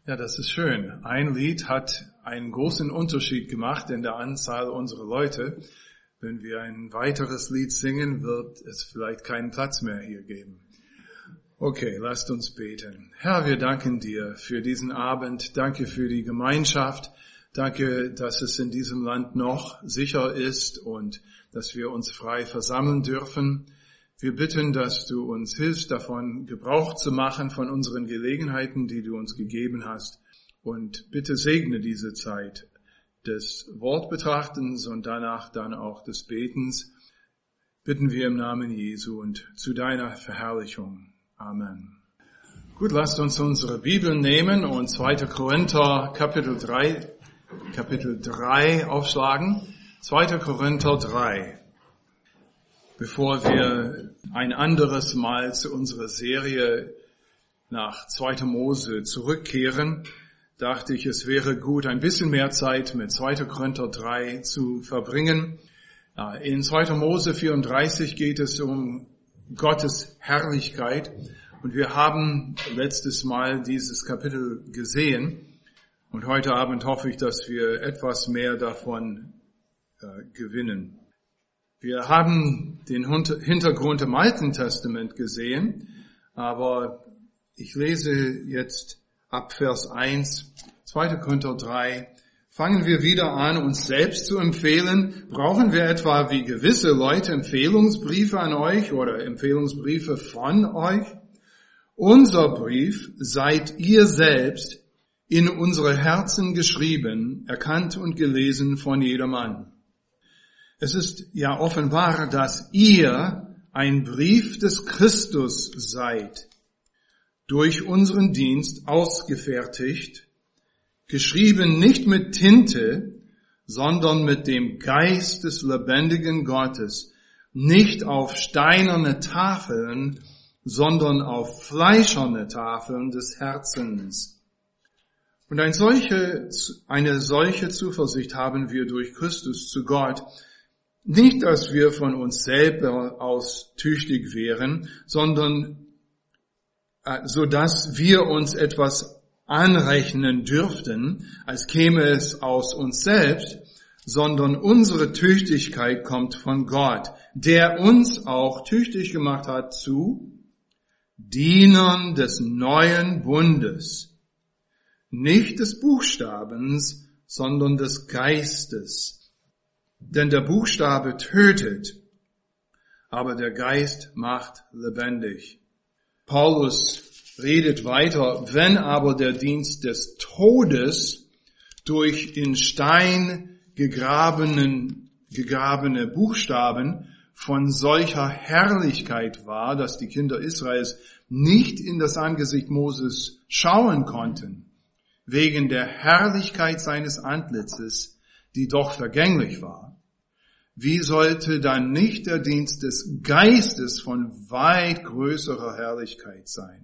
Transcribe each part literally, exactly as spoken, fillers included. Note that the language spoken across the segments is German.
Ja, das ist schön. Ein Lied hat einen großen Unterschied gemacht in der Anzahl unserer Leute. Wenn wir ein weiteres Lied singen, wird es vielleicht keinen Platz mehr hier geben. Okay, lasst uns beten. Herr, wir danken dir für diesen Abend. Danke für die Gemeinschaft. Danke, dass es in diesem Land noch sicher ist und dass wir uns frei versammeln dürfen. Wir bitten, dass du uns hilfst, davon Gebrauch zu machen, von unseren Gelegenheiten, die du uns gegeben hast. Und bitte segne diese Zeit des Wortbetrachtens und danach dann auch des Betens. Bitten wir im Namen Jesu und zu deiner Verherrlichung. Amen. Gut, lasst uns unsere Bibel nehmen und zweiter Korinther Kapitel drei, Kapitel drei aufschlagen. zweiter Korinther drei. Bevor wir ein anderes Mal zu unserer Serie nach zweiter Mose zurückkehren, dachte ich, es wäre gut, ein bisschen mehr Zeit mit zweiter Korinther drei zu verbringen. In zweiter Mose vierunddreißig geht es um Gottes Herrlichkeit und wir haben letztes Mal dieses Kapitel gesehen und heute Abend hoffe ich, dass wir etwas mehr davon äh, gewinnen. Wir haben den Hintergrund im Alten Testament gesehen, aber ich lese jetzt ab Vers eins, zweiter Korinther drei. Fangen wir wieder an, uns selbst zu empfehlen. Brauchen wir etwa wie gewisse Leute Empfehlungsbriefe an euch oder Empfehlungsbriefe von euch? Unser Brief seid ihr selbst in unsere Herzen geschrieben, erkannt und gelesen von jedermann. Es ist ja offenbar, dass ihr ein Brief des Christus seid, durch unseren Dienst ausgefertigt, geschrieben nicht mit Tinte, sondern mit dem Geist des lebendigen Gottes, nicht auf steinerne Tafeln, sondern auf fleischerne Tafeln des Herzens. Und eine solche, eine solche Zuversicht haben wir durch Christus zu Gott, nicht, dass wir von uns selber aus tüchtig wären, sondern äh, so dass wir uns etwas anrechnen dürften, als käme es aus uns selbst, sondern unsere Tüchtigkeit kommt von Gott, der uns auch tüchtig gemacht hat zu Dienern des neuen Bundes, nicht des Buchstabens, sondern des Geistes. Denn der Buchstabe tötet, aber der Geist macht lebendig. Paulus redet weiter, wenn aber der Dienst des Todes durch in Stein gegrabenen, gegrabene Buchstaben von solcher Herrlichkeit war, dass die Kinder Israels nicht in das Angesicht Moses schauen konnten, wegen der Herrlichkeit seines Antlitzes, die doch vergänglich war, wie sollte dann nicht der Dienst des Geistes von weit größerer Herrlichkeit sein?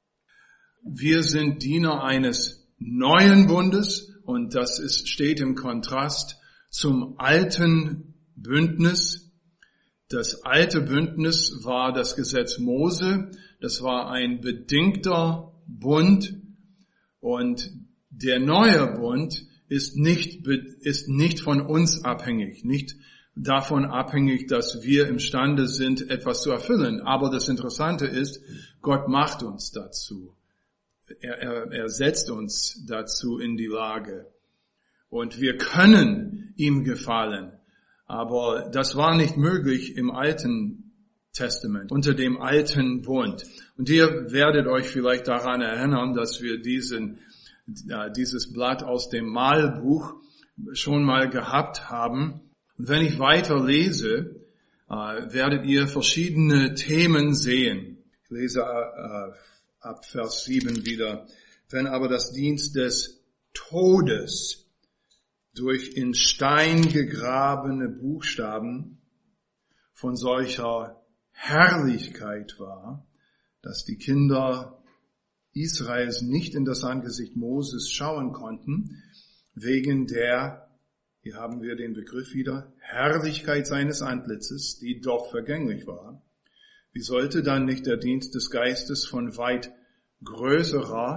Wir sind Diener eines neuen Bundes und das ist, steht im Kontrast zum alten Bündnis. Das alte Bündnis war das Gesetz Mose, das war ein bedingter Bund und der neue Bund ist nicht, ist nicht von uns abhängig, nicht davon abhängig, dass wir imstande sind, etwas zu erfüllen. Aber das Interessante ist, Gott macht uns dazu. Er, er, er setzt uns dazu in die Lage. Und wir können ihm gefallen. Aber das war nicht möglich im Alten Testament, unter dem alten Bund. Und ihr werdet euch vielleicht daran erinnern, dass wir diesen, äh, dieses Blatt aus dem Malbuch schon mal gehabt haben. Und wenn ich weiter lese, äh, werdet ihr verschiedene Themen sehen. Ich lese äh, ab Vers sieben wieder. Wenn aber das Dienst des Todes durch in Stein gegrabene Buchstaben von solcher Herrlichkeit war, dass die Kinder Israels nicht in das Angesicht Moses schauen konnten, wegen der, hier haben wir den Begriff wieder, Herrlichkeit seines Antlitzes, die doch vergänglich war. Wie sollte dann nicht der Dienst des Geistes von weit größerer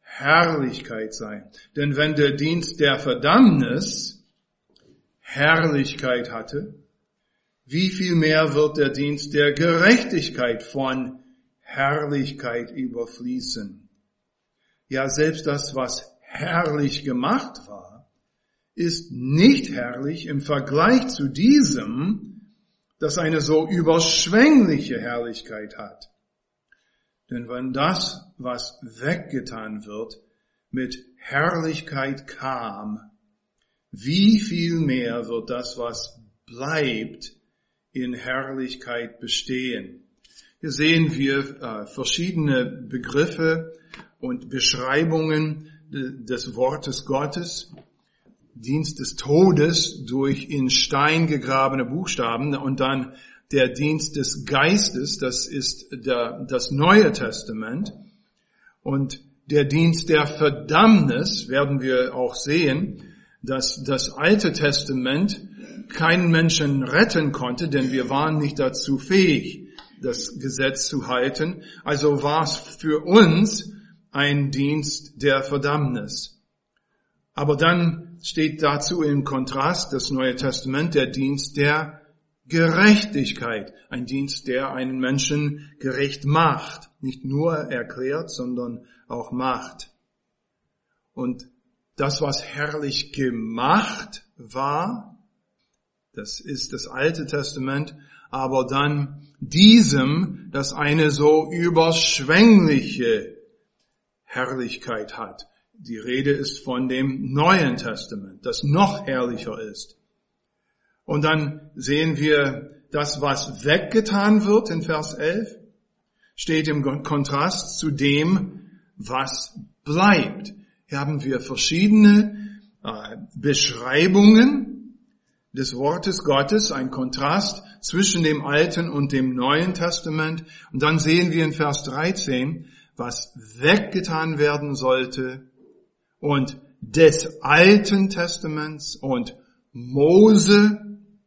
Herrlichkeit sein. Denn wenn der Dienst der Verdammnis Herrlichkeit hatte, wie viel mehr wird der Dienst der Gerechtigkeit von Herrlichkeit überfließen? Ja, selbst das, was herrlich gemacht war, ist nicht herrlich im Vergleich zu diesem, das eine so überschwängliche Herrlichkeit hat. Denn wenn das, was weggetan wird, mit Herrlichkeit kam, wie viel mehr wird das, was bleibt, in Herrlichkeit bestehen? Hier sehen wir äh, verschiedene Begriffe und Beschreibungen des Wortes Gottes. Dienst des Todes durch in Stein gegrabene Buchstaben und dann der Dienst des Geistes, das ist der, das Neue Testament. Und der Dienst der Verdammnis werden wir auch sehen, dass das Alte Testament keinen Menschen retten konnte, denn wir waren nicht dazu fähig, das Gesetz zu halten. Also war es für uns ein Dienst der Verdammnis. Aber dann steht dazu im Kontrast das Neue Testament der Dienst der Gerechtigkeit. Ein Dienst, der einen Menschen gerecht macht. Nicht nur erklärt, sondern auch macht. Und das, was herrlich gemacht war, das ist das Alte Testament, aber dann diesem, das eine so überschwängliche Herrlichkeit hat. Die Rede ist von dem Neuen Testament, das noch herrlicher ist. Und dann sehen wir, das, was weggetan wird in Vers elf, steht im Kontrast zu dem, was bleibt. Hier haben wir verschiedene äh, Beschreibungen des Wortes Gottes, ein Kontrast zwischen dem Alten und dem Neuen Testament. Und dann sehen wir in Vers dreizehn, was weggetan werden sollte und des Alten Testaments und Mose.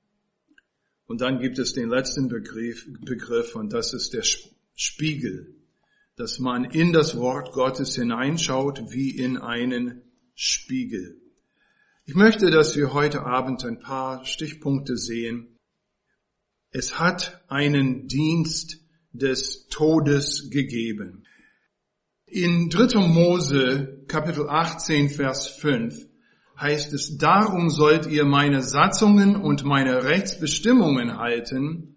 Und dann gibt es den letzten Begriff, Begriff und das ist der Spiegel, dass man in das Wort Gottes hineinschaut wie in einen Spiegel. Ich möchte, dass wir heute Abend ein paar Stichpunkte sehen. Es hat einen Dienst des Todes gegeben. In dritter Mose, Kapitel achtzehn, Vers fünf, heißt es, darum sollt ihr meine Satzungen und meine Rechtsbestimmungen halten,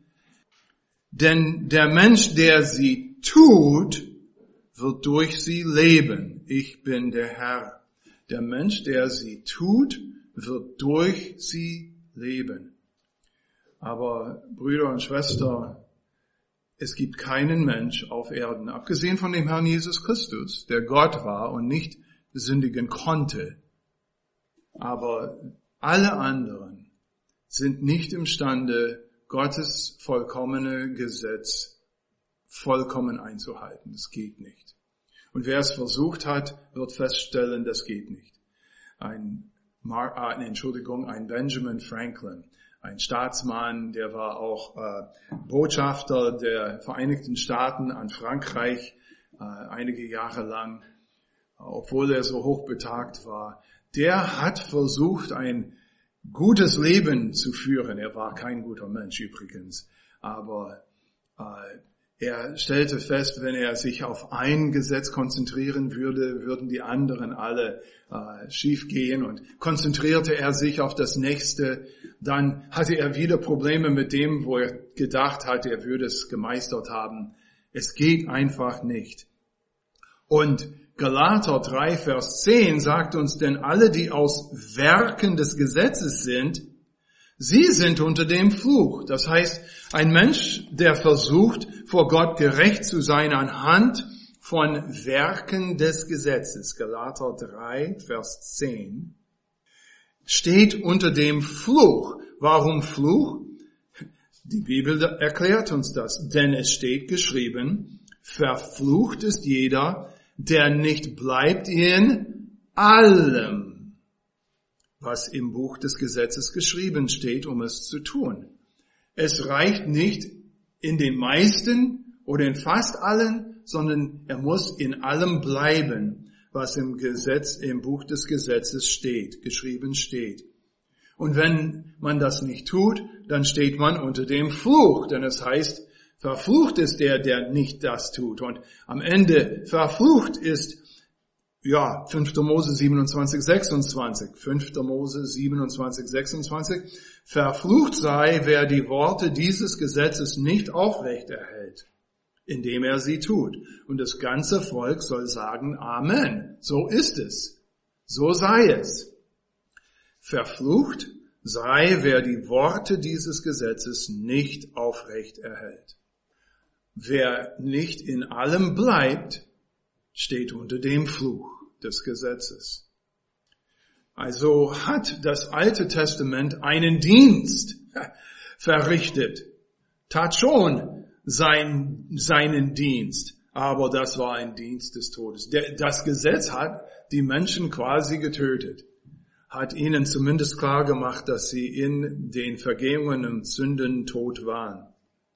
denn der Mensch, der sie tut, wird durch sie leben. Ich bin der Herr. Der Mensch, der sie tut, wird durch sie leben. Aber Brüder und Schwestern, es gibt keinen Mensch auf Erden, abgesehen von dem Herrn Jesus Christus, der Gott war und nicht sündigen konnte. Aber alle anderen sind nicht imstande, Gottes vollkommene Gesetz vollkommen einzuhalten. Das geht nicht. Und wer es versucht hat, wird feststellen, das geht nicht. Ein, Mar- äh, Entschuldigung, ein Benjamin Franklin, ein Staatsmann, der war auch äh, Botschafter der Vereinigten Staaten an Frankreich äh, einige Jahre lang, äh, obwohl er so hochbetagt war. Der hat versucht, ein gutes Leben zu führen. Er war kein guter Mensch übrigens, aber äh, er stellte fest, wenn er sich auf ein Gesetz konzentrieren würde, würden die anderen alle äh, schief gehen, und konzentrierte er sich auf das nächste, dann hatte er wieder Probleme mit dem, wo er gedacht hatte, er würde es gemeistert haben. Es geht einfach nicht. Und Galater drei, Vers zehn sagt uns, denn alle, die aus Werken des Gesetzes sind, sie sind unter dem Fluch. Das heißt, ein Mensch, der versucht, vor Gott gerecht zu sein anhand von Werken des Gesetzes, Galater drei, Vers zehn, steht unter dem Fluch. Warum Fluch? Die Bibel erklärt uns das, denn es steht geschrieben, verflucht ist jeder, der nicht bleibt in allem, was im Buch des Gesetzes geschrieben steht, um es zu tun. Es reicht nicht in den meisten oder in fast allen, sondern er muss in allem bleiben. was im Gesetz, im Buch des Gesetzes steht, geschrieben steht. Und wenn man das nicht tut, dann steht man unter dem Fluch, denn es heißt, verflucht ist der, der nicht das tut. Und am Ende verflucht ist, ja, fünfter Mose siebenundzwanzig, sechsundzwanzig. fünfter Mose siebenundzwanzig, sechsundzwanzig. Verflucht sei, wer die Worte dieses Gesetzes nicht aufrecht erhält, indem er sie tut. Und das ganze Volk soll sagen, Amen. So ist es. So sei es. Verflucht sei, wer die Worte dieses Gesetzes nicht aufrecht erhält. Wer nicht in allem bleibt, steht unter dem Fluch des Gesetzes. Also hat das Alte Testament einen Dienst verrichtet, tat schon sein, seinen Dienst, aber das war ein Dienst des Todes. Das Gesetz hat die Menschen quasi getötet, hat ihnen zumindest klar gemacht, dass sie in den Vergehungen und Sünden tot waren.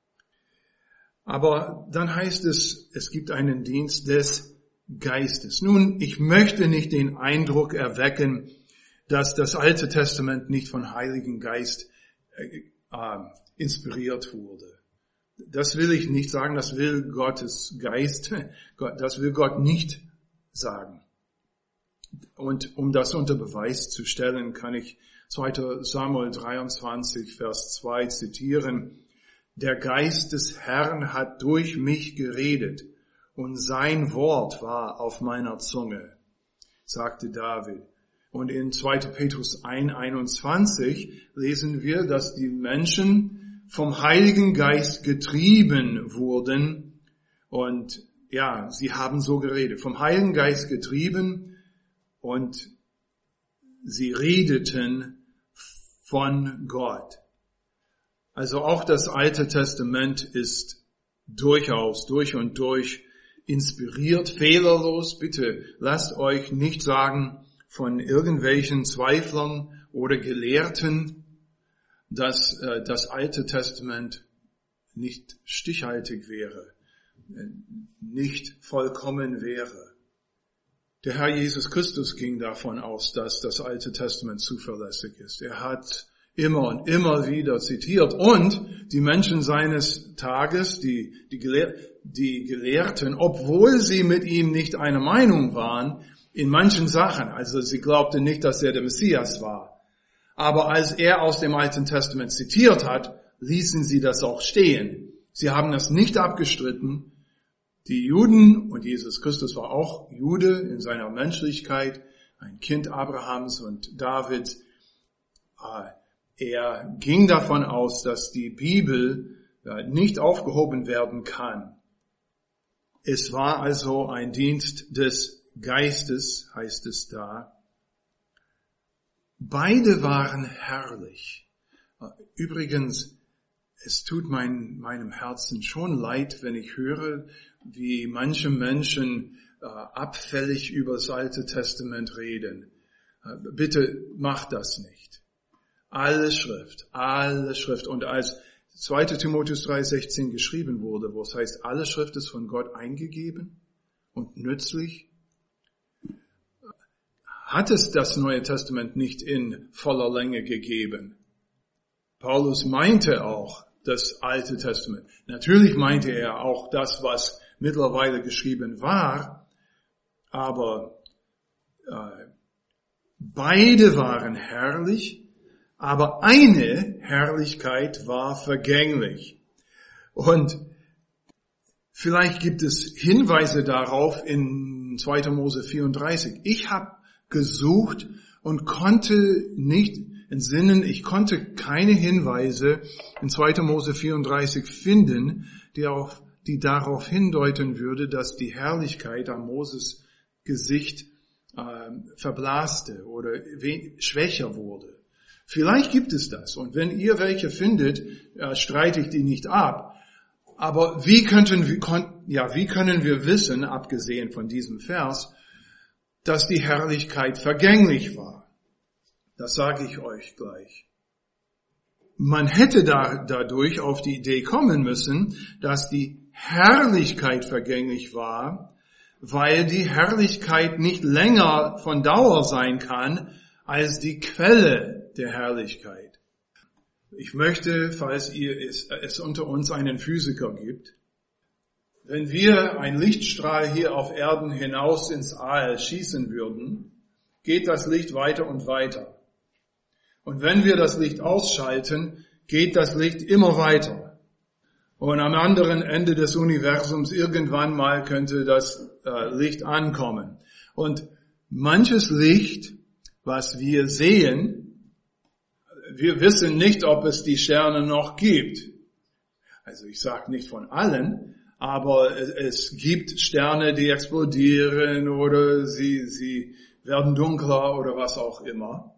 Aber dann heißt es, es gibt einen Dienst des Geistes. Nun, ich möchte nicht den Eindruck erwecken, dass das Alte Testament nicht von Heiligen Geist äh, äh, inspiriert wurde. Das will ich nicht sagen, das will Gottes Geist, das will Gott nicht sagen. Und um das unter Beweis zu stellen, kann ich zweiter Samuel dreiundzwanzig, Vers zwei zitieren. Der Geist des Herrn hat durch mich geredet und sein Wort war auf meiner Zunge, sagte David. Und in zweiter Petrus eins, einundzwanzig lesen wir, dass die Menschen vom Heiligen Geist getrieben wurden und ja, sie haben so geredet, vom Heiligen Geist getrieben und sie redeten von Gott. Also auch das Alte Testament ist durchaus durch und durch inspiriert, fehlerlos. Bitte lasst euch nicht sagen von irgendwelchen Zweiflern oder Gelehrten, dass äh, das Alte Testament nicht stichhaltig wäre, nicht vollkommen wäre. Der Herr Jesus Christus ging davon aus, dass das Alte Testament zuverlässig ist. Er hat immer und immer wieder zitiert. Und die Menschen seines Tages, die, die, Gelehr- die Gelehrten, obwohl sie mit ihm nicht einer Meinung waren, in manchen Sachen, also sie glaubten nicht, dass er der Messias war. Aber als er aus dem Alten Testament zitiert hat, ließen sie das auch stehen. Sie haben das nicht abgestritten. Die Juden, und Jesus Christus war auch Jude in seiner Menschlichkeit, ein Kind Abrahams und Davids, er ging davon aus, dass die Bibel nicht aufgehoben werden kann. Es war also ein Dienst des Geistes, heißt es da. Beide waren herrlich. Übrigens, es tut mein, meinem Herzen schon leid, wenn ich höre, wie manche Menschen äh, abfällig über das Alte Testament reden. Äh, bitte macht das nicht. Alle Schrift, alle Schrift. Und als zweiter Timotheus drei sechzehn geschrieben wurde, wo es heißt, alle Schrift ist von Gott eingegeben und nützlich, hat es das Neue Testament nicht in voller Länge gegeben. Paulus meinte auch das Alte Testament. Natürlich meinte er auch das, was mittlerweile geschrieben war, aber äh, beide waren herrlich, aber eine Herrlichkeit war vergänglich. Und vielleicht gibt es Hinweise darauf in zweiter Mose vierunddreißig. Ich habe gesucht und konnte nicht entsinnen, ich konnte keine Hinweise in zweiter Mose vierunddreißig finden, die, auf, die darauf hindeuten würde, dass die Herrlichkeit an Moses Gesicht äh, verblaste oder we- schwächer wurde. Vielleicht gibt es das, und wenn ihr welche findet, äh, streite ich die nicht ab. Aber wie könnten wir, kon- ja, wie können wir wissen, abgesehen von diesem Vers, dass die Herrlichkeit vergänglich war? Das sage ich euch gleich. Man hätte da, dadurch auf die Idee kommen müssen, dass die Herrlichkeit vergänglich war, weil die Herrlichkeit nicht länger von Dauer sein kann als die Quelle der Herrlichkeit. Ich möchte, falls ihr es, es unter uns einen Physiker gibt, wenn wir einen Lichtstrahl hier auf Erden hinaus ins All schießen würden, geht das Licht weiter und weiter. Und wenn wir das Licht ausschalten, geht das Licht immer weiter. Und am anderen Ende des Universums irgendwann mal könnte das äh, Licht ankommen. Und manches Licht, was wir sehen, wir wissen nicht, ob es die Sterne noch gibt. Also ich sage nicht von allen, aber es gibt Sterne, die explodieren oder sie, sie werden dunkler oder was auch immer.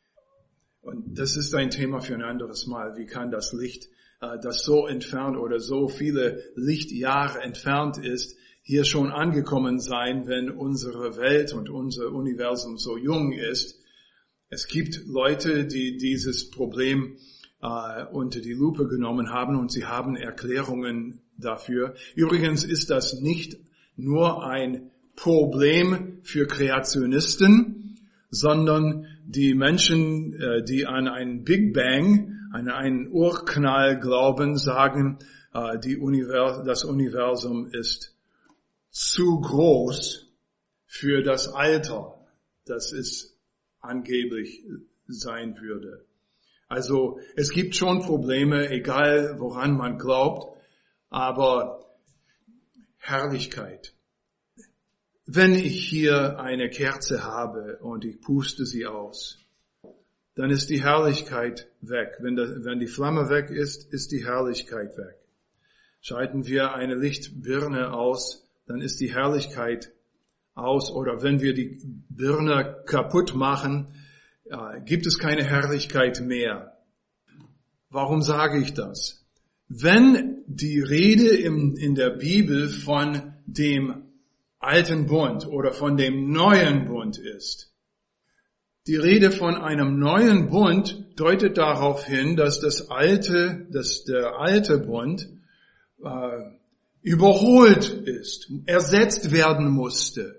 Und das ist ein Thema für ein anderes Mal. Wie kann das Licht, äh, das so entfernt oder so viele Lichtjahre entfernt ist, hier schon angekommen sein, wenn unsere Welt und unser Universum so jung ist? Es gibt Leute, die dieses Problem äh, unter die Lupe genommen haben und sie haben Erklärungen dafür. Übrigens ist das nicht nur ein Problem für Kreationisten, sondern die Menschen, die an einen Big Bang, an einen Urknall glauben, sagen, die Univers- das Universum ist zu groß für das Alter, das es angeblich sein würde. Also es gibt schon Probleme, egal woran man glaubt, aber Herrlichkeit. Wenn ich hier eine Kerze habe und ich puste sie aus, dann ist die Herrlichkeit weg. Wenn, das, wenn die Flamme weg ist, ist die Herrlichkeit weg. Schalten wir eine Lichtbirne aus, dann ist die Herrlichkeit aus. Oder wenn wir die Birne kaputt machen, äh, gibt es keine Herrlichkeit mehr. Warum sage ich das? Wenn die Rede im, in der Bibel von dem Alten Bund oder von dem neuen Bund ist. Die Rede von einem neuen Bund deutet darauf hin, dass das alte, dass der alte Bund äh, überholt ist, ersetzt werden musste.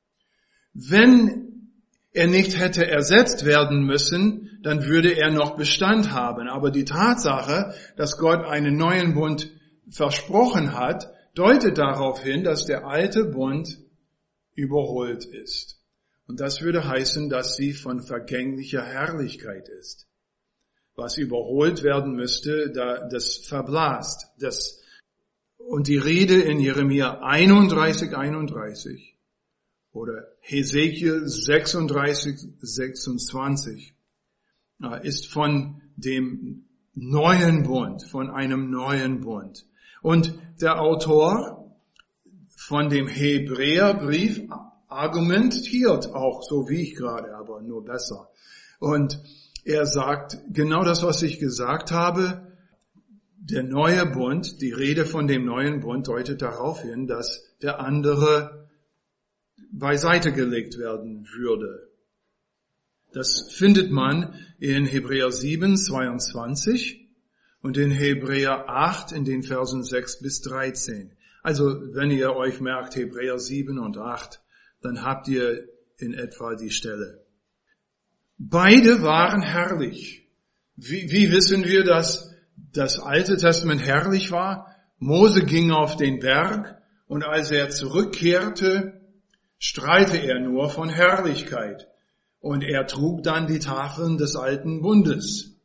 Wenn er nicht hätte ersetzt werden müssen, dann würde er noch Bestand haben. Aber die Tatsache, dass Gott einen neuen Bund versprochen hat, deutet darauf hin, dass der alte Bund überholt ist. Und das würde heißen, dass sie von vergänglicher Herrlichkeit ist. Was überholt werden müsste, das verblasst. Das, und die Rede in Jeremia einunddreißig, einunddreißig oder Hesekiel sechsunddreißig, sechsundzwanzig ist von dem neuen Bund, von einem neuen Bund. Und der Autor von dem Hebräerbrief argumentiert auch, so wie ich gerade, aber nur besser. Und er sagt genau das, was ich gesagt habe. Der neue Bund, die Rede von dem neuen Bund deutet darauf hin, dass der andere beiseite gelegt werden würde. Das findet man in Hebräer sieben, zweiundzwanzig und in Hebräer acht in den Versen sechs bis dreizehn. Also wenn ihr euch merkt Hebräer sieben und acht, dann habt ihr in etwa die Stelle. Beide waren herrlich. Wie, wie wissen wir, dass das Alte Testament herrlich war? Mose ging auf den Berg und als er zurückkehrte, strahlte er nur von Herrlichkeit. Und er trug dann die Tafeln des alten Bundes.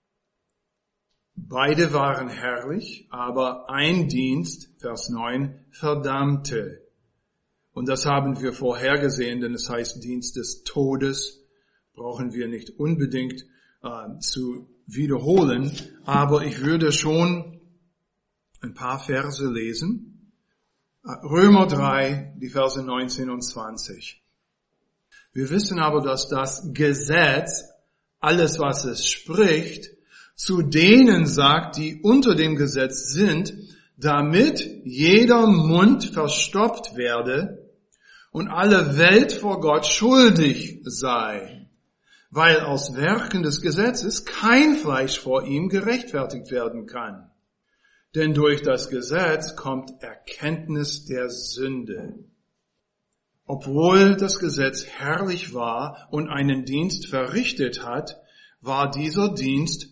Beide waren herrlich, aber ein Dienst, Vers neun, verdammte. Und das haben wir vorhergesehen, denn es heißt Dienst des Todes. Brauchen wir nicht unbedingt äh, zu wiederholen, aber ich würde schon ein paar Verse lesen. Römer drei, die Verse neunzehn und zwanzig. Wir wissen aber, dass das Gesetz, alles was es spricht, zu denen sagt, die unter dem Gesetz sind, damit jeder Mund verstopft werde und alle Welt vor Gott schuldig sei, weil aus Werken des Gesetzes kein Fleisch vor ihm gerechtfertigt werden kann. Denn durch das Gesetz kommt Erkenntnis der Sünde. Obwohl das Gesetz herrlich war und einen Dienst verrichtet hat, war dieser Dienst,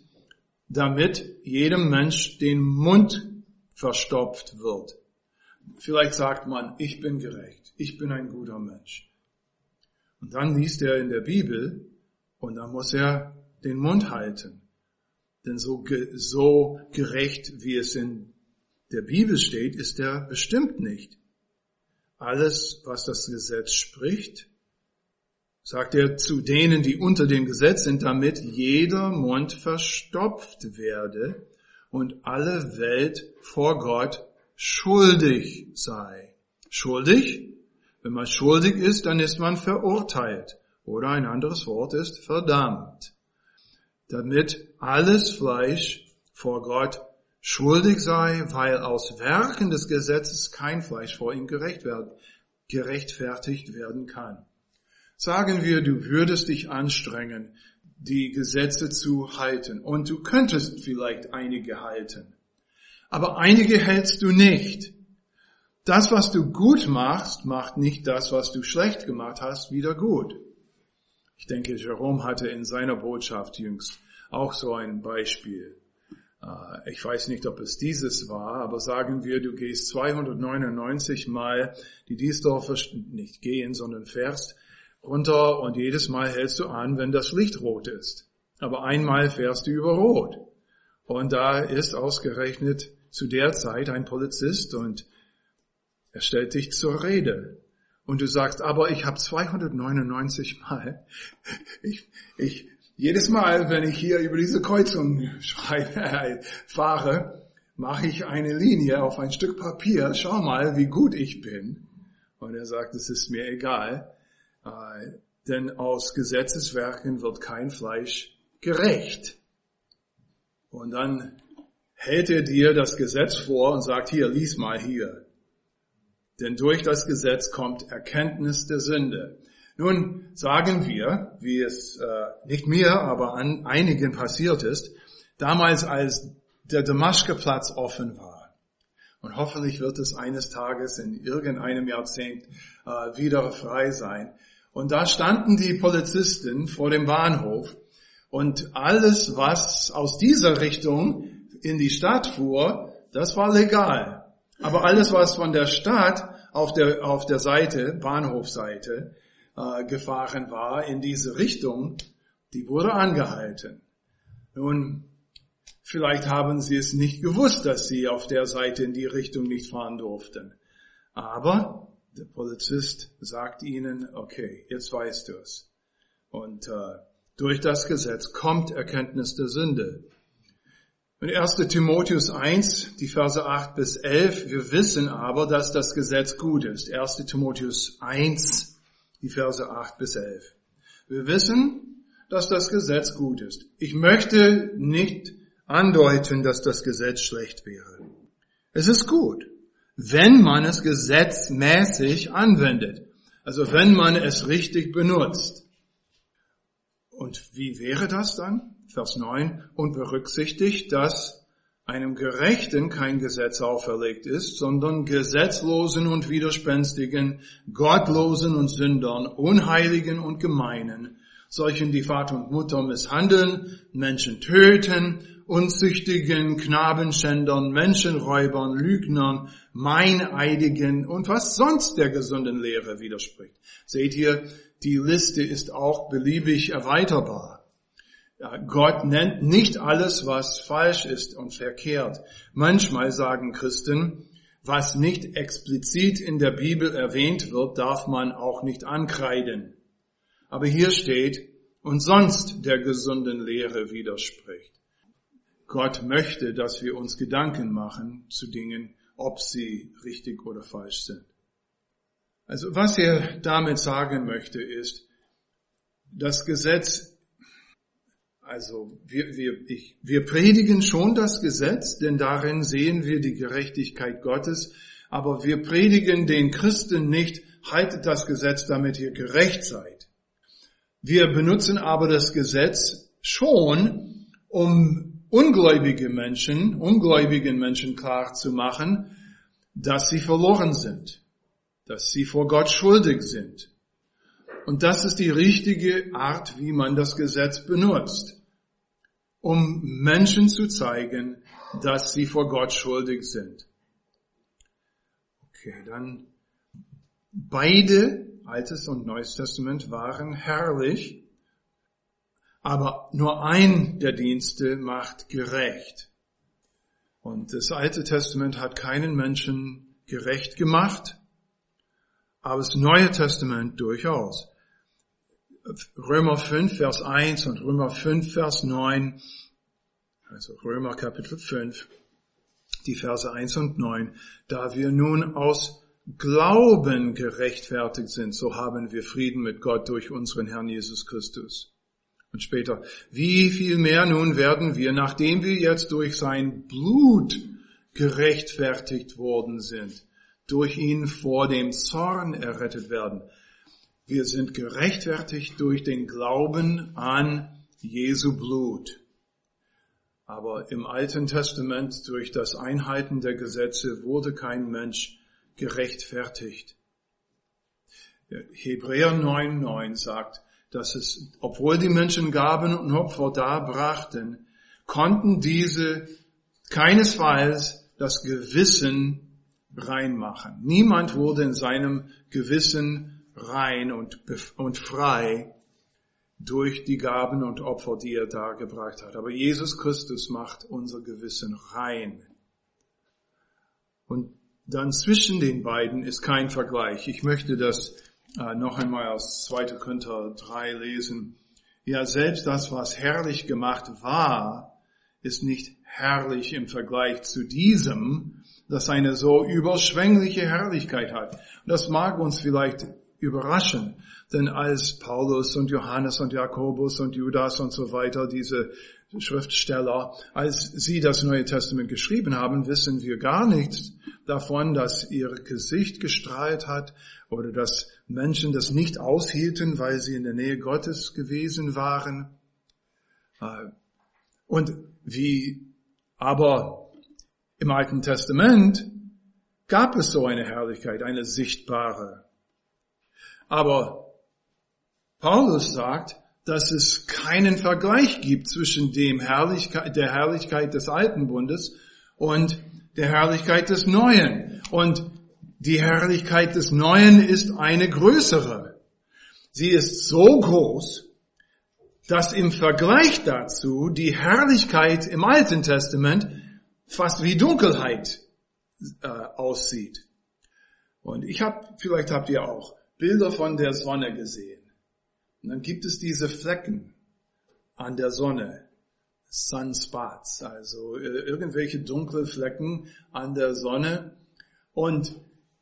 damit jedem Mensch den Mund verstopft wird. Vielleicht sagt man, ich bin gerecht, ich bin ein guter Mensch. Und dann liest er in der Bibel und dann muss er den Mund halten. Denn so, so gerecht, wie es in der Bibel steht, ist er bestimmt nicht. Alles, was das Gesetz spricht, sagt er zu denen, die unter dem Gesetz sind, damit jeder Mund verstopft werde und alle Welt vor Gott schuldig sei. Schuldig? Wenn man schuldig ist, dann ist man verurteilt. Oder ein anderes Wort ist verdammt. Damit alles Fleisch vor Gott schuldig sei, weil aus Werken des Gesetzes kein Fleisch vor ihm gerecht werden, gerechtfertigt werden kann. Sagen wir, du würdest dich anstrengen, die Gesetze zu halten, und du könntest vielleicht einige halten, aber einige hältst du nicht. Das, was du gut machst, macht nicht das, was du schlecht gemacht hast, wieder gut. Ich denke, Jerome hatte in seiner Botschaft jüngst auch so ein Beispiel. Ich weiß nicht, ob es dieses war, aber sagen wir, du gehst zweihundertneunundneunzig Mal die Diesdorfer, nicht gehen, sondern fährst runter und jedes Mal hältst du an, wenn das Licht rot ist. Aber einmal fährst du über Rot. Und da ist ausgerechnet zu der Zeit ein Polizist und er stellt dich zur Rede. Und du sagst, aber ich habe zweihundertneunundneunzig Mal, ich, ich, jedes Mal, wenn ich hier über diese Kreuzung schreibe, fahre, mache ich eine Linie auf ein Stück Papier, schau mal, wie gut ich bin. Und er sagt, es ist mir egal, äh, denn aus Gesetzeswerken wird kein Fleisch gerecht. Und dann hält er dir das Gesetz vor und sagt, hier, lies mal hier. Denn durch das Gesetz kommt Erkenntnis der Sünde. Nun sagen wir, wie es äh, nicht mir, aber an einigen passiert ist, damals als der Damaschkeplatz offen war. Und hoffentlich wird es eines Tages in irgendeinem Jahrzehnt äh, wieder frei sein. Und da standen die Polizisten vor dem Bahnhof und alles, was aus dieser Richtung in die Stadt fuhr, das war legal. Aber alles, was von der Stadt auf der, auf der Seite, Bahnhofseite, äh, gefahren war, in diese Richtung, die wurde angehalten. Nun, vielleicht haben sie es nicht gewusst, dass sie auf der Seite in die Richtung nicht fahren durften. Aber der Polizist sagt ihnen, okay, jetzt weißt du es. Und äh, durch das Gesetz kommt Erkenntnis der Sünde. In erster Timotheus eins, die Verse acht bis elf, wir wissen aber, dass das Gesetz gut ist. erster Timotheus eins, die Verse acht bis elf. Wir wissen, dass das Gesetz gut ist. Ich möchte nicht andeuten, dass das Gesetz schlecht wäre. Es ist gut, wenn man es gesetzmäßig anwendet. Also wenn man es richtig benutzt. Und wie wäre das dann? Vers neun, und berücksichtigt, dass einem Gerechten kein Gesetz auferlegt ist, sondern Gesetzlosen und Widerspenstigen, Gottlosen und Sündern, Unheiligen und Gemeinen, solchen, die Vater und Mutter misshandeln, Menschen töten, Unzüchtigen, Knabenschändern, Menschenräubern, Lügnern, Meineidigen und was sonst der gesunden Lehre widerspricht. Seht ihr, die Liste ist auch beliebig erweiterbar. Ja, Gott nennt nicht alles, was falsch ist und verkehrt. Manchmal sagen Christen, was nicht explizit in der Bibel erwähnt wird, darf man auch nicht ankreiden. Aber hier steht, und sonst der gesunden Lehre widerspricht. Gott möchte, dass wir uns Gedanken machen zu Dingen, ob sie richtig oder falsch sind. Also was er damit sagen möchte ist, das Gesetz Also wir, wir, ich, wir predigen schon das Gesetz, denn darin sehen wir die Gerechtigkeit Gottes, aber wir predigen den Christen nicht, haltet das Gesetz, damit ihr gerecht seid. Wir benutzen aber das Gesetz schon, um ungläubige Menschen, ungläubigen Menschen klar zu machen, dass sie verloren sind, dass sie vor Gott schuldig sind. Und das ist die richtige Art, wie man das Gesetz benutzt, um Menschen zu zeigen, dass sie vor Gott schuldig sind. Okay, dann beide, Altes und Neues Testament, waren herrlich, aber nur ein der Dienste macht gerecht. Und das Alte Testament hat keinen Menschen gerecht gemacht, aber das Neue Testament durchaus. Römer fünf, Vers eins und Römer fünf, Vers neun, also Römer Kapitel fünf, die Verse eins und neun, da wir nun aus Glauben gerechtfertigt sind, so haben wir Frieden mit Gott durch unseren Herrn Jesus Christus. Und später, wie viel mehr nun werden wir, nachdem wir jetzt durch sein Blut gerechtfertigt worden sind, durch ihn vor dem Zorn errettet werden. Wir sind gerechtfertigt durch den Glauben an Jesu Blut. Aber im Alten Testament durch das Einhalten der Gesetze wurde kein Mensch gerechtfertigt. Hebräer neun neun sagt, dass es, obwohl die Menschen Gaben und Opfer darbrachten, konnten diese keinesfalls das Gewissen reinmachen. Niemand wurde in seinem Gewissen rein und, und frei durch die Gaben und Opfer, die er dargebracht hat. Aber Jesus Christus macht unser Gewissen rein. Und dann zwischen den beiden ist kein Vergleich. Ich möchte das äh, noch einmal aus zweiter Korinther drei lesen. Ja, selbst das, was herrlich gemacht war, ist nicht herrlich im Vergleich zu diesem, das eine so überschwängliche Herrlichkeit hat. Und das mag uns vielleicht überraschen, denn als Paulus und Johannes und Jakobus und Judas und so weiter, diese Schriftsteller, als sie das Neue Testament geschrieben haben, wissen wir gar nichts davon, dass ihr Gesicht gestrahlt hat oder dass Menschen das nicht aushielten, weil sie in der Nähe Gottes gewesen waren. Und wie, aber im Alten Testament gab es so eine Herrlichkeit, eine sichtbare. Aber Paulus sagt, dass es keinen Vergleich gibt zwischen dem Herrlichkeit, der Herrlichkeit des Alten Bundes und der Herrlichkeit des Neuen. Und die Herrlichkeit des Neuen ist eine größere. Sie ist so groß, dass im Vergleich dazu die Herrlichkeit im Alten Testament fast wie Dunkelheit äh, aussieht. Und ich habe, vielleicht habt ihr auch Bilder von der Sonne gesehen. Und dann gibt es diese Flecken an der Sonne, Sunspots, also äh, irgendwelche dunkle Flecken an der Sonne. Und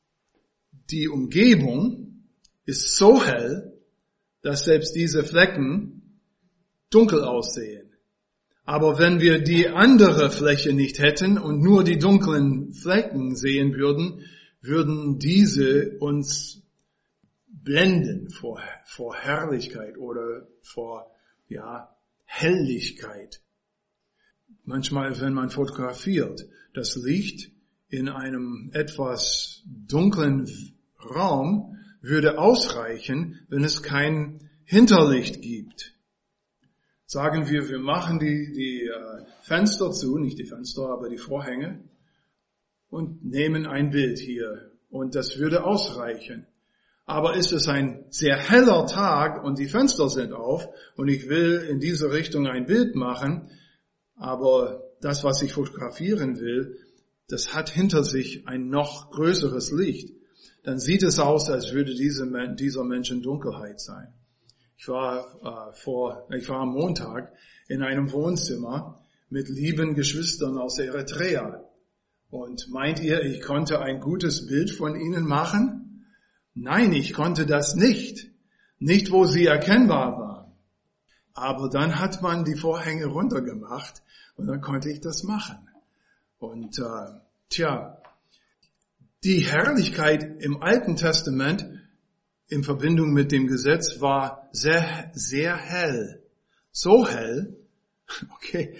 die Umgebung ist so hell, dass selbst diese Flecken dunkel aussehen. Aber wenn wir die andere Fläche nicht hätten und nur die dunklen Flecken sehen würden, würden diese uns blenden vor, vor Herrlichkeit oder vor, ja, Helligkeit. Manchmal, wenn man fotografiert, das Licht in einem etwas dunklen Raum würde ausreichen, wenn es kein Hinterlicht gibt. Sagen wir, wir machen die, die äh, Fenster zu, nicht die Fenster, aber die Vorhänge und nehmen ein Bild hier und das würde ausreichen. Aber ist es ein sehr heller Tag und die Fenster sind auf und ich will in diese Richtung ein Bild machen, aber das, was ich fotografieren will, das hat hinter sich ein noch größeres Licht, dann sieht es aus, als würde diese, dieser Mensch in Dunkelheit sein. Ich war äh, vor, ich war am Montag in einem Wohnzimmer mit lieben Geschwistern aus Eritrea. Und meint ihr, ich konnte ein gutes Bild von ihnen machen? Nein, ich konnte das nicht. Nicht, wo sie erkennbar waren. Aber dann hat man die Vorhänge runtergemacht und dann konnte ich das machen. Und äh, tja, die Herrlichkeit im Alten Testament in Verbindung mit dem Gesetz war sehr, sehr hell. So hell, okay,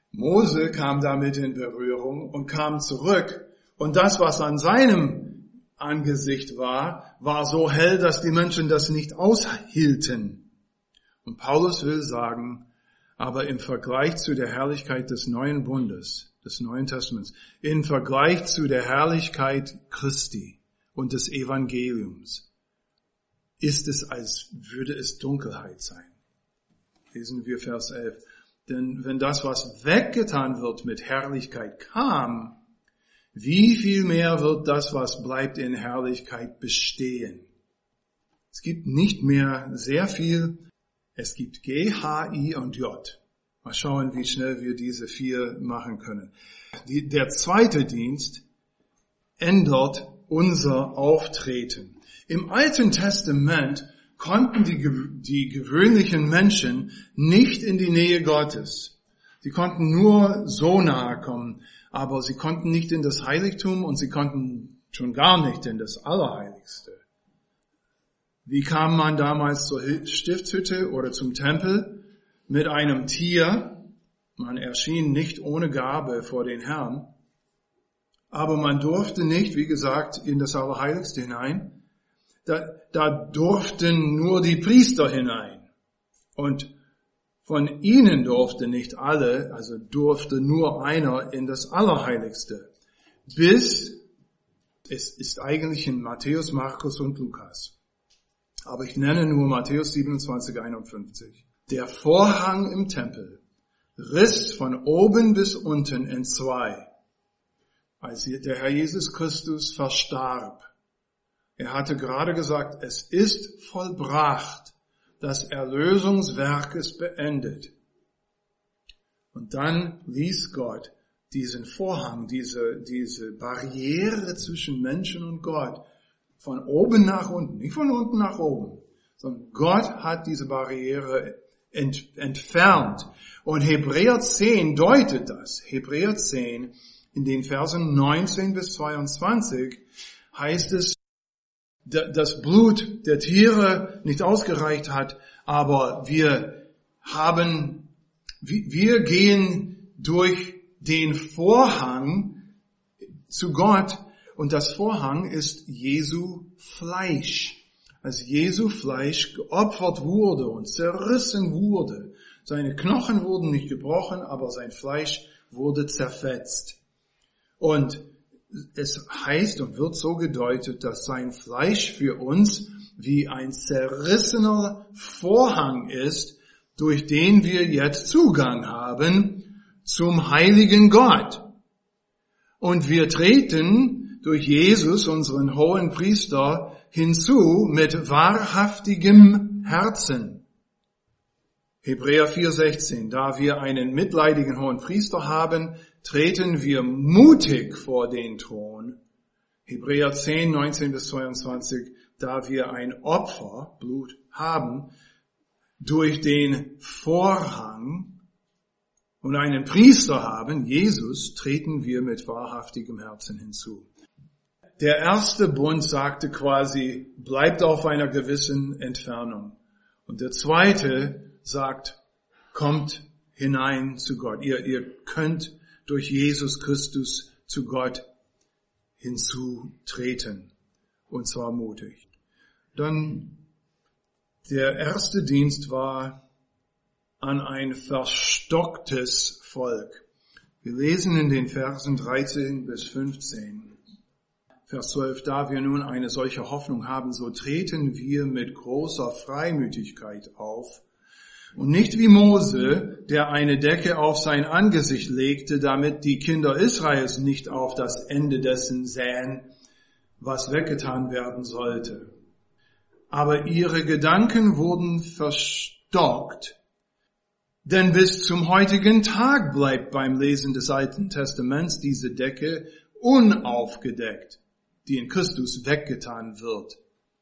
Mose kam damit in Berührung und kam zurück. Und das, was an seinem Angesicht war, war so hell, dass die Menschen das nicht aushielten. Und Paulus will sagen, aber im Vergleich zu der Herrlichkeit des neuen Bundes, des Neuen Testaments, im Vergleich zu der Herrlichkeit Christi und des Evangeliums, ist es, als würde es Dunkelheit sein. Lesen wir Vers elf. Denn wenn das, was weggetan wird, mit Herrlichkeit kam, wie viel mehr wird das, was bleibt, in Herrlichkeit bestehen? Es gibt nicht mehr sehr viel. Es gibt G, H, I und J. Mal schauen, wie schnell wir diese vier machen können. Die, der zweite Dienst ändert unser Auftreten. Im Alten Testament konnten die, die gewöhnlichen Menschen nicht in die Nähe Gottes. Sie konnten nur so nahe kommen, aber sie konnten nicht in das Heiligtum und sie konnten schon gar nicht in das Allerheiligste. Wie kam man damals zur Stiftshütte oder zum Tempel? Mit einem Tier. Man erschien nicht ohne Gabe vor den Herrn. Aber man durfte nicht, wie gesagt, in das Allerheiligste hinein. Da, da durften nur die Priester hinein. Und von ihnen durfte nicht alle, also durfte nur einer in das Allerheiligste. Bis, es ist eigentlich in Matthäus, Markus und Lukas. Aber ich nenne nur Matthäus siebenundzwanzig, einundfünfzig. Der Vorhang im Tempel riss von oben bis unten in zwei, als der Herr Jesus Christus verstarb. Er hatte gerade gesagt, es ist vollbracht. Das Erlösungswerk ist beendet. Und dann ließ Gott diesen Vorhang, diese, diese Barriere zwischen Menschen und Gott von oben nach unten, nicht von unten nach oben, sondern Gott hat diese Barriere ent, entfernt. Und Hebräer zehn deutet das. Hebräer zehn, in den Versen neunzehn bis zweiundzwanzig, heißt es, das Blut der Tiere nicht ausgereicht hat, aber wir haben, wir gehen durch den Vorhang zu Gott und das Vorhang ist Jesu Fleisch. Als Jesu Fleisch geopfert wurde und zerrissen wurde, seine Knochen wurden nicht gebrochen, aber sein Fleisch wurde zerfetzt. Und es heißt und wird so gedeutet, dass sein Fleisch für uns wie ein zerrissener Vorhang ist, durch den wir jetzt Zugang haben zum heiligen Gott. Und wir treten durch Jesus, unseren hohen Priester, hinzu mit wahrhaftigem Herzen. Hebräer vier sechzehn, da wir einen mitleidigen hohen Priester haben, treten wir mutig vor den Thron. Hebräer zehn neunzehn bis zweiundzwanzig, da wir ein Opfer, Blut, haben, durch den Vorhang und einen Priester haben, Jesus, treten wir mit wahrhaftigem Herzen hinzu. Der erste Bund sagte quasi, bleibt auf einer gewissen Entfernung. Und der zweite sagt, kommt hinein zu Gott. Ihr, ihr könnt durch Jesus Christus zu Gott hinzutreten. Und zwar mutig. Dann der erste Dienst war an ein verstocktes Volk. Wir lesen in den Versen dreizehn bis fünfzehn. Vers zwölf, da wir nun eine solche Hoffnung haben, so treten wir mit großer Freimütigkeit auf. Und nicht wie Mose, der eine Decke auf sein Angesicht legte, damit die Kinder Israels nicht auf das Ende dessen sähen, was weggetan werden sollte. Aber ihre Gedanken wurden verstockt, denn bis zum heutigen Tag bleibt beim Lesen des Alten Testaments diese Decke unaufgedeckt, die in Christus weggetan wird.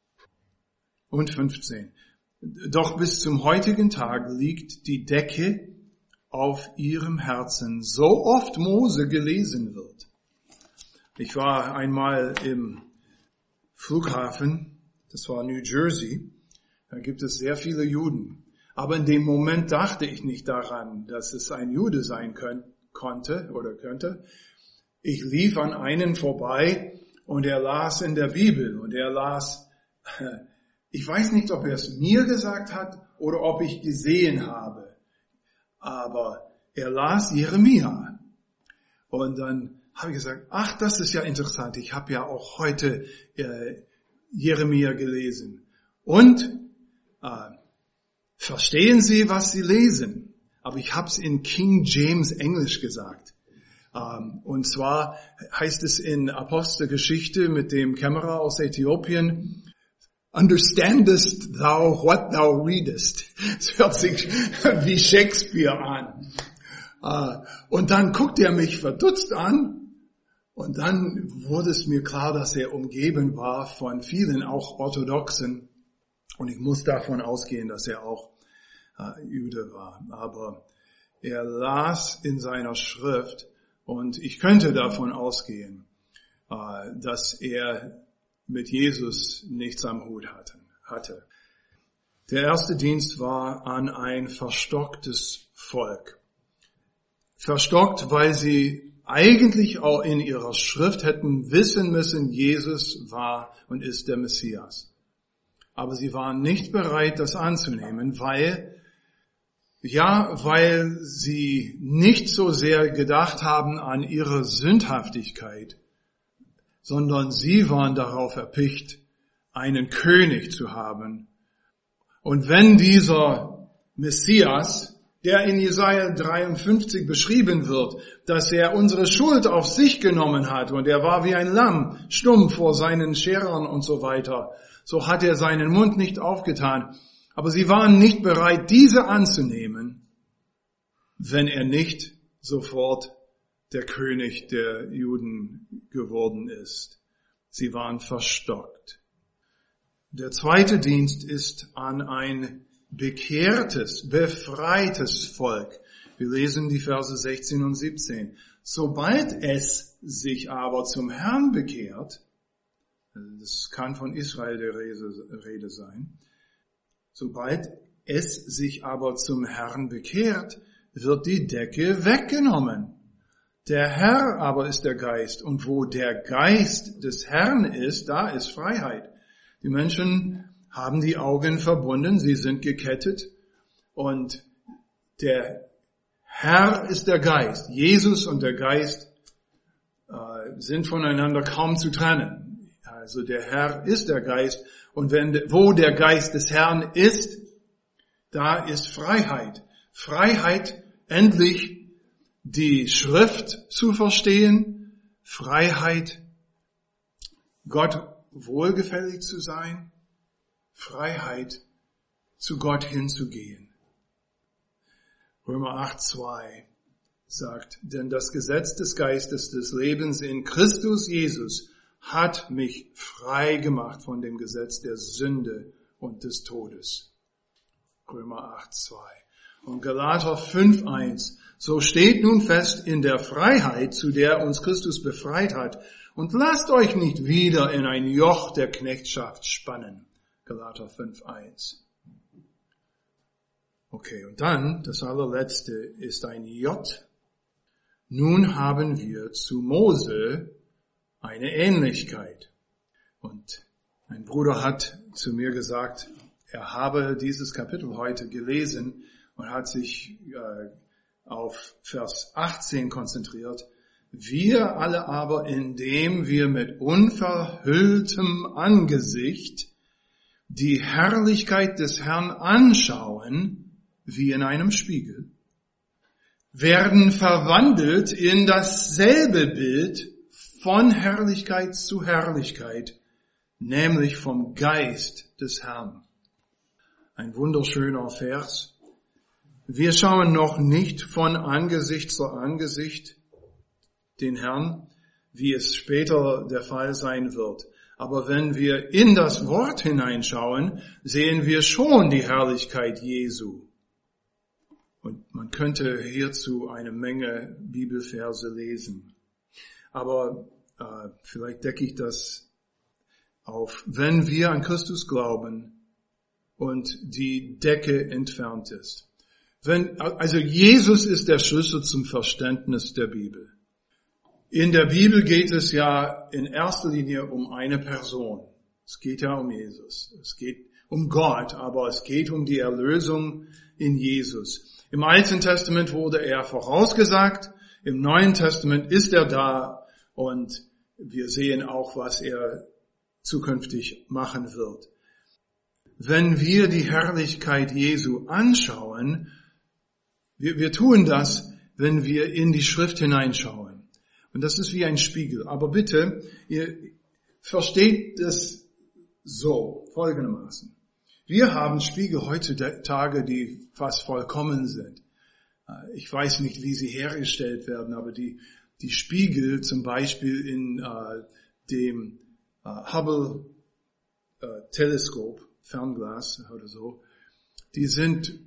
Und fünfzehn. Doch bis zum heutigen Tag liegt die Decke auf ihrem Herzen, so oft Mose gelesen wird. Ich war einmal im Flughafen, das war New Jersey, da gibt es sehr viele Juden. Aber in dem Moment dachte ich nicht daran, dass es ein Jude sein könnt, konnte oder könnte. Ich lief an einen vorbei und er las in der Bibel und er las, ich weiß nicht, ob er es mir gesagt hat oder ob ich gesehen habe, aber er las Jeremia. Und dann habe ich gesagt, ach, das ist ja interessant, ich habe ja auch heute äh, Jeremia gelesen. Und äh, verstehen Sie, was Sie lesen? Aber ich habe es in King James Englisch gesagt. Ähm, und zwar heißt es in Apostelgeschichte mit dem Kämmerer aus Äthiopien, Understandest thou what thou readest? Es hört sich wie Shakespeare an. Uh, und dann guckt er mich verdutzt an und dann wurde es mir klar, dass er umgeben war von vielen, auch Orthodoxen. Und ich muss davon ausgehen, dass er auch uh, Jude war. Aber er las in seiner Schrift und ich könnte davon ausgehen, uh, dass er mit Jesus nichts am Hut hatte. Der erste Dienst war an ein verstocktes Volk. Verstockt, weil sie eigentlich auch in ihrer Schrift hätten wissen müssen, Jesus war und ist der Messias. Aber sie waren nicht bereit, das anzunehmen, weil, ja, weil sie nicht so sehr gedacht haben an ihre Sündhaftigkeit, sondern sie waren darauf erpicht, einen König zu haben. Und wenn dieser Messias, der in Jesaja dreiundfünfzig beschrieben wird, dass er unsere Schuld auf sich genommen hat und er war wie ein Lamm, stumm vor seinen Scherern und so weiter, so hat er seinen Mund nicht aufgetan. Aber sie waren nicht bereit, diese anzunehmen, wenn er nicht sofort der König der Juden geworden ist. Sie waren verstockt. Der zweite Dienst ist an ein bekehrtes, befreites Volk. Wir lesen die Verse sechzehn und siebzehn. Sobald es sich aber zum Herrn bekehrt, das kann von Israel die Rede sein, sobald es sich aber zum Herrn bekehrt, wird die Decke weggenommen. Der Herr aber ist der Geist, und wo der Geist des Herrn ist, da ist Freiheit. Die Menschen haben die Augen verbunden, sie sind gekettet, und der Herr ist der Geist. Jesus und der Geist äh, sind voneinander kaum zu trennen. Also der Herr ist der Geist, und wenn, wo der Geist des Herrn ist, da ist Freiheit. Freiheit, endlich die Schrift zu verstehen, Freiheit, Gott wohlgefällig zu sein, Freiheit, zu Gott hinzugehen. Römer acht, zwei sagt, denn das Gesetz des Geistes des Lebens in Christus Jesus hat mich frei gemacht von dem Gesetz der Sünde und des Todes. Römer acht, zwei. Und Galater fünf, eins. So steht nun fest in der Freiheit, zu der uns Christus befreit hat, und lasst euch nicht wieder in ein Joch der Knechtschaft spannen. Galater fünf, eins. Okay, und dann, das allerletzte ist ein J. Nun haben wir zu Mose eine Ähnlichkeit. Und ein Bruder hat zu mir gesagt, er habe dieses Kapitel heute gelesen und hat sich äh, auf Vers achtzehn konzentriert. Wir alle aber, indem wir mit unverhülltem Angesicht die Herrlichkeit des Herrn anschauen, wie in einem Spiegel, werden verwandelt in dasselbe Bild von Herrlichkeit zu Herrlichkeit, nämlich vom Geist des Herrn. Ein wunderschöner Vers. Wir schauen noch nicht von Angesicht zu Angesicht den Herrn, wie es später der Fall sein wird. Aber wenn wir in das Wort hineinschauen, sehen wir schon die Herrlichkeit Jesu. Und man könnte hierzu eine Menge Bibelverse lesen. Aber äh, vielleicht decke ich das auf. Wenn wir an Christus glauben und die Decke entfernt ist. Wenn, also Jesus ist der Schlüssel zum Verständnis der Bibel. In der Bibel geht es ja in erster Linie um eine Person. Es geht ja um Jesus. Es geht um Gott, aber es geht um die Erlösung in Jesus. Im Alten Testament wurde er vorausgesagt, im Neuen Testament ist er da und wir sehen auch, was er zukünftig machen wird. Wenn wir die Herrlichkeit Jesu anschauen, wir, wir tun das, wenn wir in die Schrift hineinschauen. Und das ist wie ein Spiegel. Aber bitte, ihr versteht das so, folgendermaßen. Wir haben Spiegel heutzutage, die fast vollkommen sind. Ich weiß nicht, wie sie hergestellt werden, aber die, die Spiegel zum Beispiel in äh, dem äh, Hubble-Teleskop, äh, Fernglas oder so, die sind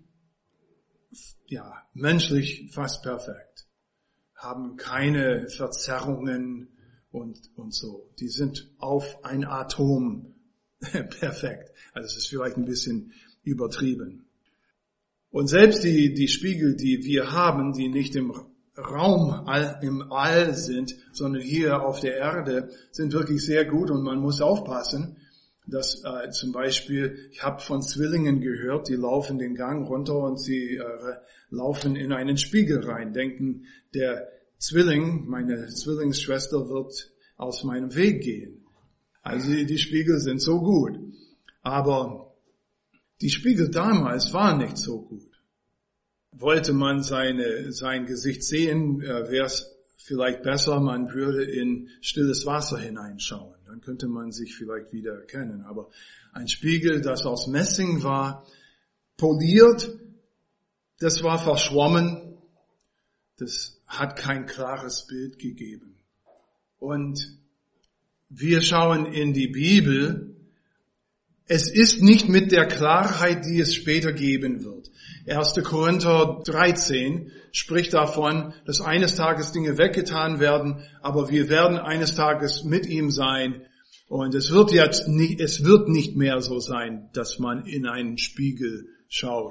ja menschlich fast perfekt, haben keine Verzerrungen und und so. Die sind auf ein Atom perfekt. Also es ist vielleicht ein bisschen übertrieben. Und selbst die die Spiegel, die wir haben, die nicht im Raum all, im All sind, sondern hier auf der Erde, sind wirklich sehr gut und man muss aufpassen, dass äh, zum Beispiel, ich habe von Zwillingen gehört, die laufen den Gang runter und sie äh, laufen in einen Spiegel rein, denken, der Zwilling, meine Zwillingsschwester wird aus meinem Weg gehen. Also die, die Spiegel sind so gut. Aber die Spiegel damals waren nicht so gut. Wollte man seine, sein Gesicht sehen, äh, wäre es vielleicht besser, man würde in stilles Wasser hineinschauen. Dann könnte man sich vielleicht wieder erkennen. Aber ein Spiegel, das aus Messing war, poliert, das war verschwommen, das hat kein klares Bild gegeben. Und wir schauen in die Bibel, es ist nicht mit der Klarheit, die es später geben wird. erster Korinther dreizehn spricht davon, dass eines Tages Dinge weggetan werden, aber wir werden eines Tages mit ihm sein. Und es wird jetzt nicht, es wird nicht mehr so sein, dass man in einen Spiegel schaut.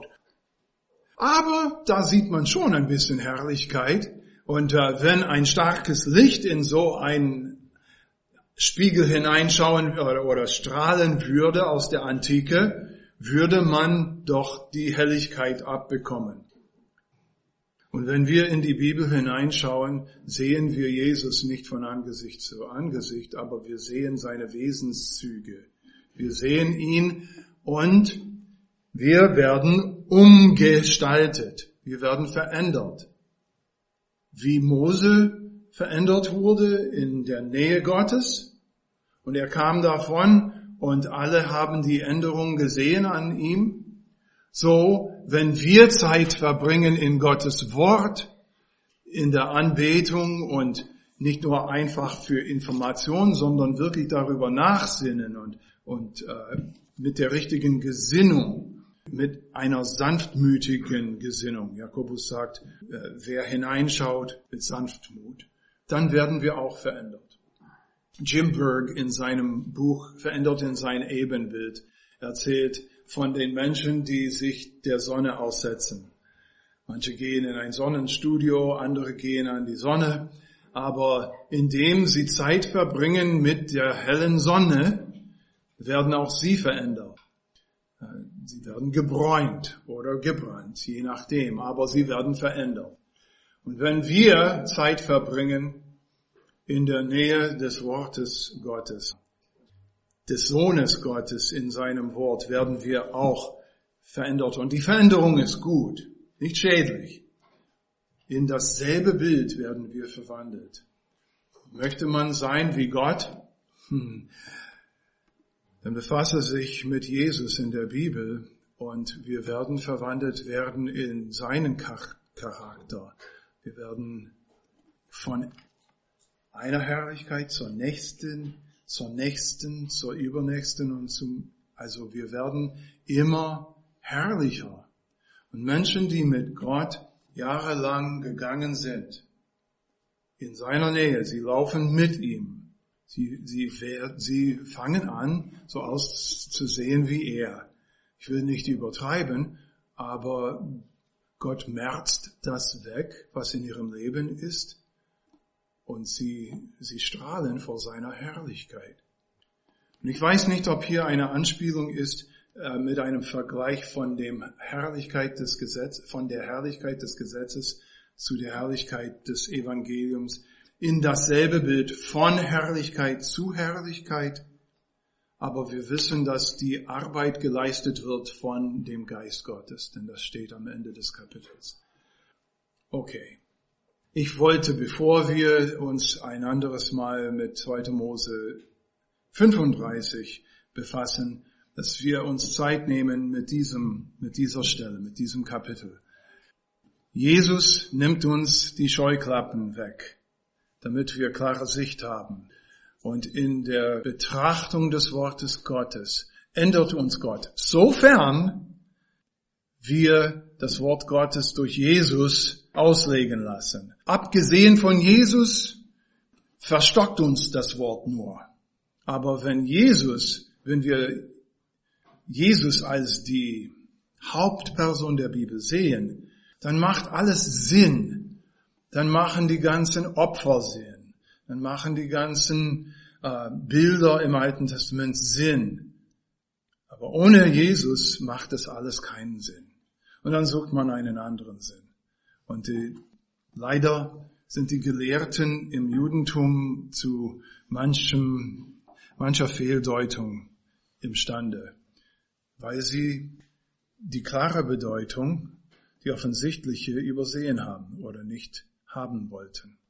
Aber da sieht man schon ein bisschen Herrlichkeit. Und äh, wenn ein starkes Licht in so einen Spiegel hineinschauen oder, oder strahlen würde aus der Antike, würde man doch die Helligkeit abbekommen. Und wenn wir in die Bibel hineinschauen, sehen wir Jesus nicht von Angesicht zu Angesicht, aber wir sehen seine Wesenszüge. Wir sehen ihn und wir werden umgestaltet. Wir werden verändert. Wie Mose verändert wurde in der Nähe Gottes und er kam davon und alle haben die Änderung gesehen an ihm. So, wenn wir Zeit verbringen in Gottes Wort, in der Anbetung und nicht nur einfach für Information, sondern wirklich darüber nachsinnen und, und äh, mit der richtigen Gesinnung, mit einer sanftmütigen Gesinnung. Jakobus sagt, äh, wer hineinschaut mit Sanftmut, dann werden wir auch verändert. Jim Berg in seinem Buch Verändert in sein Ebenbild erzählt von den Menschen, die sich der Sonne aussetzen. Manche gehen in ein Sonnenstudio, andere gehen an die Sonne, aber indem sie Zeit verbringen mit der hellen Sonne, werden auch sie verändert. Sie werden gebräunt oder gebrannt, je nachdem, aber sie werden verändert. Und wenn wir Zeit verbringen in der Nähe des Wortes Gottes, des Sohnes Gottes in seinem Wort, werden wir auch verändert. Und die Veränderung ist gut, nicht schädlich. In dasselbe Bild werden wir verwandelt. Möchte man sein wie Gott? Hm. Dann befasse sich mit Jesus in der Bibel und wir werden verwandelt werden in seinen Charakter. Wir werden von einer Herrlichkeit zur nächsten, zur nächsten, zur übernächsten und zum, also wir werden immer herrlicher. Und Menschen, die mit Gott jahrelang gegangen sind, in seiner Nähe, sie laufen mit ihm. Sie, sie, sie fangen an, so auszusehen wie er. Ich will nicht übertreiben, aber Gott merzt das weg, was in ihrem Leben ist. und sie, sie strahlen vor seiner Herrlichkeit. Und ich weiß nicht, ob hier eine Anspielung ist äh, mit einem Vergleich von dem Herrlichkeit des Gesetzes, von der Herrlichkeit des Gesetzes zu der Herrlichkeit des Evangeliums in dasselbe Bild von Herrlichkeit zu Herrlichkeit. Aber wir wissen, dass die Arbeit geleistet wird von dem Geist Gottes, denn das steht am Ende des Kapitels. Okay. Ich wollte, bevor wir uns ein anderes Mal mit zweiter Mose fünfunddreißig befassen, dass wir uns Zeit nehmen mit diesem, mit dieser Stelle, mit diesem Kapitel. Jesus nimmt uns die Scheuklappen weg, damit wir klare Sicht haben. Und in der Betrachtung des Wortes Gottes ändert uns Gott, sofern wir das Wort Gottes durch Jesus auslegen lassen. Abgesehen von Jesus verstockt uns das Wort nur. Aber wenn Jesus, wenn wir Jesus als die Hauptperson der Bibel sehen, dann macht alles Sinn. Dann machen die ganzen Opfer Sinn. Dann machen die ganzen äh, Bilder im Alten Testament Sinn. Aber ohne Jesus macht das alles keinen Sinn. Und dann sucht man einen anderen Sinn. Und die, leider sind die Gelehrten im Judentum zu manchem, mancher Fehldeutung imstande, weil sie die klare Bedeutung, die offensichtliche, übersehen haben oder nicht haben wollten.